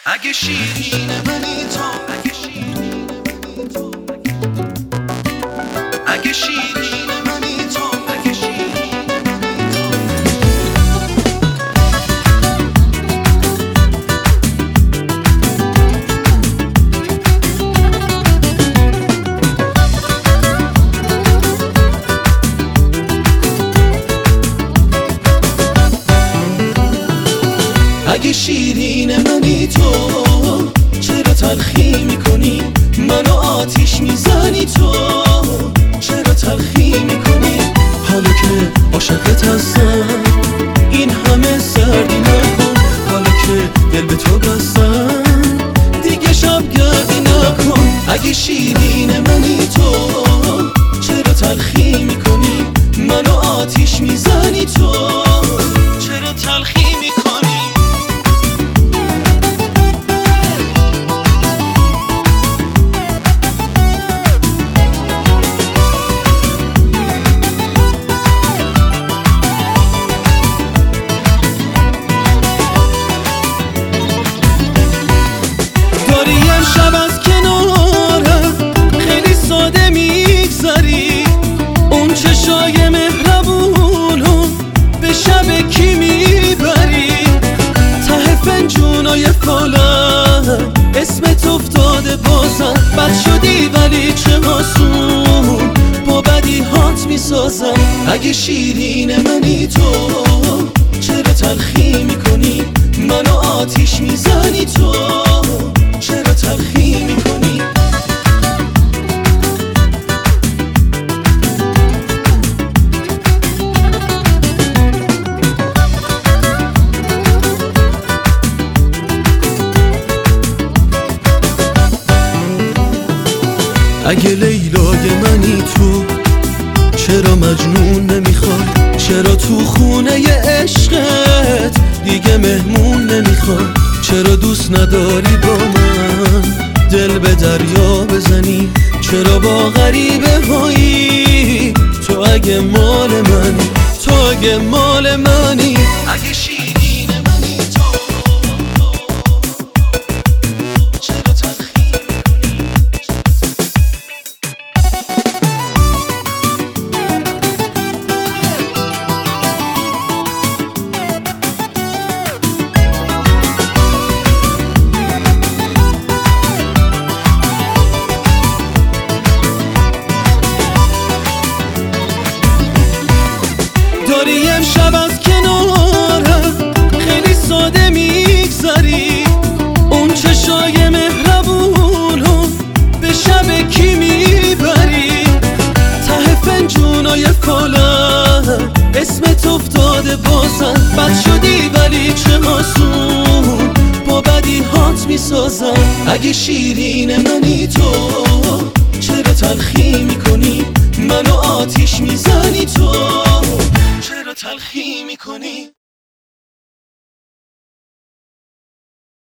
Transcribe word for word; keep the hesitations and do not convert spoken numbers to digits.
اگه شیرین منی تو، اگه شیرین منی تو، اگه شیرین منی تو، اگه شیرین اگه شیرین منی تو، چرا تلخی میکنی منو آتیش میزنی تو، چرا تلخی میکنی حالا که عاشقت هستم این همه سردی نکن، حالا که دل به تو بستم دیگه شب گردی نکن. اگه شیرین منی تو، چرا تلخی میکنی منو آتیش میزنی تو، چرا تلخی میکنی. شب از کنارم خیلی ساده میگذری، اون چشای مهربونو به شب کی میبری، ته فنجونای فالم اسمت افتاده بازم، بد شدی ولی چه آسون با بدی هات میسازم. اگه شیرین منی تو، چرا تلخی میکنی منو آتیش میزنی تو، چرا تلخی میکنی. اگه لیلای منی تو، چرا مجنون نمیخوای، چرا تو خونه عشقت دیگه مهمون نمیخوای، چرا دوست نداری با من دل به دریا بزنی، چرا با غریبه هایی تو اگه مال منی، تو اگه مال منی. اگه شیرین منی تو، چرا تلخی میکنی. داری امشب از کنارم خیلی ساده میگذری، اون چشای مهربونو به شب کی میبری، ته فنجونای فالم اسمت افتاده بازم، بد شدی ولی چه آسون با بدی هات میسازم. اگه شیرین منی تو، چرا تلخی میکنی منو آتیش میزنی تو، چرا تلخی میکنی.